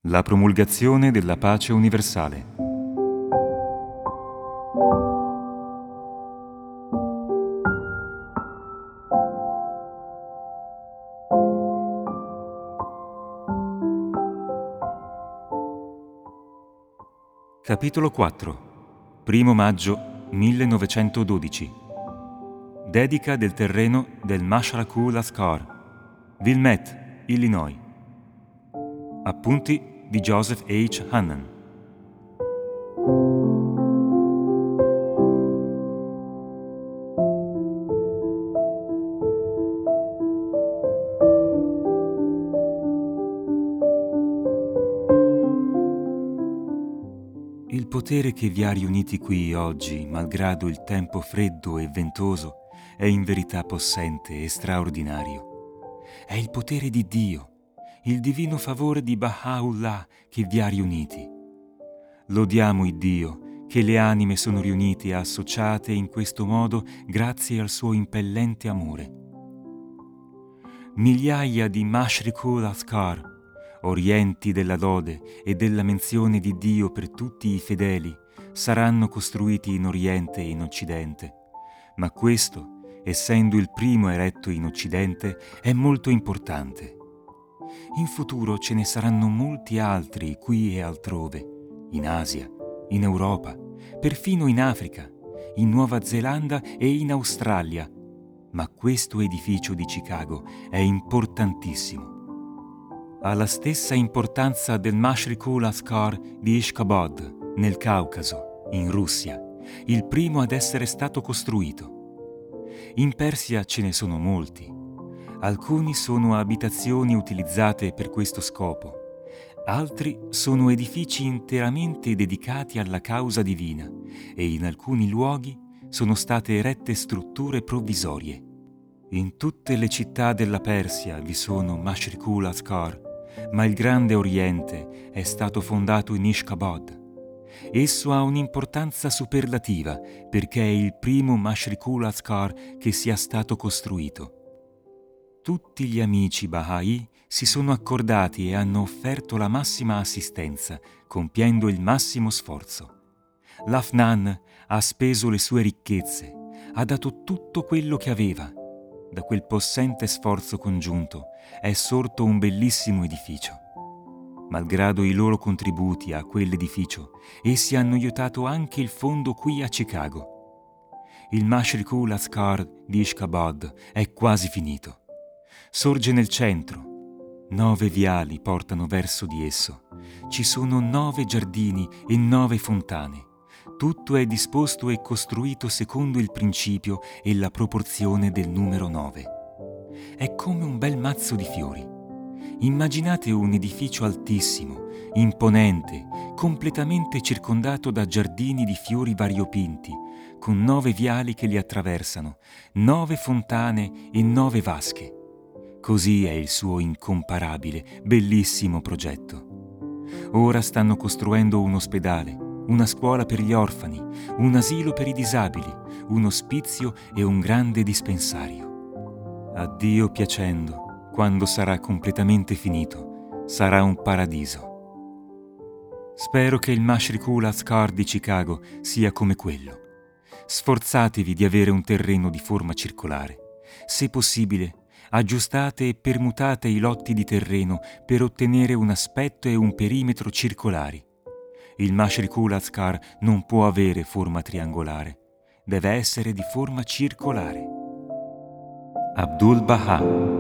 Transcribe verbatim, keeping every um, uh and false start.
La promulgazione della pace universale. Capitolo quattro. Primo maggio millenovecentododici. Dedica del terreno del Mashraku Laskar, Wilmette, Illinois. Appunti di Joseph H. Hannan. Il potere che vi ha riuniti qui oggi, malgrado il tempo freddo e ventoso, è in verità possente e straordinario. È il potere di Dio, il divino favore di Baha'u'llah che vi ha riuniti. Lodiamo il Dio, che le anime sono riunite e associate in questo modo grazie al suo impellente amore. Migliaia di Mashrikul Askar, orienti della lode e della menzione di Dio per tutti i fedeli, saranno costruiti in Oriente e in Occidente, ma questo, essendo il primo eretto in Occidente, è molto importante. In futuro ce ne saranno molti altri qui e altrove, in Asia, in Europa, perfino in Africa, in Nuova Zelanda e in Australia, ma questo edificio di Chicago è importantissimo. Ha la stessa importanza del Mashrikul Askar di Ishkabad, nel Caucaso, in Russia, il primo ad essere stato costruito. In Persia ce ne sono molti. Alcuni sono abitazioni utilizzate per questo scopo, altri sono edifici interamente dedicati alla causa divina e in alcuni luoghi sono state erette strutture provvisorie. In tutte le città della Persia vi sono Mashrikul Askar, ma il Grande Oriente è stato fondato in Ishkabad. Esso ha un'importanza superlativa perché è il primo Mashrikul Askar che sia stato costruito. Tutti gli amici Baha'i si sono accordati e hanno offerto la massima assistenza, compiendo il massimo sforzo. L'Afnan ha speso le sue ricchezze, ha dato tutto quello che aveva. Da quel possente sforzo congiunto è sorto un bellissimo edificio. Malgrado i loro contributi a quell'edificio, essi hanno aiutato anche il fondo qui a Chicago. Il Mashrikul Askar di Ishkabad è quasi finito. Sorge nel centro. Nove viali portano verso di esso. Ci sono nove giardini e nove fontane. Tutto è disposto e costruito secondo il principio e la proporzione del numero nove. È come un bel mazzo di fiori. Immaginate un edificio altissimo, imponente, completamente circondato da giardini di fiori variopinti, con nove viali che li attraversano, nove fontane e nove vasche. Così è il suo incomparabile, bellissimo progetto. Ora stanno costruendo un ospedale, una scuola per gli orfani, un asilo per i disabili, un ospizio e un grande dispensario. A Dio piacendo, quando sarà completamente finito, sarà un paradiso. Spero che il Mashrikul Askar di Chicago sia come quello. Sforzatevi di avere un terreno di forma circolare. Se possibile, aggiustate e permutate i lotti di terreno per ottenere un aspetto e un perimetro circolari. Il Mashrikul Askar non può avere forma triangolare, deve essere di forma circolare. Abdul Baha.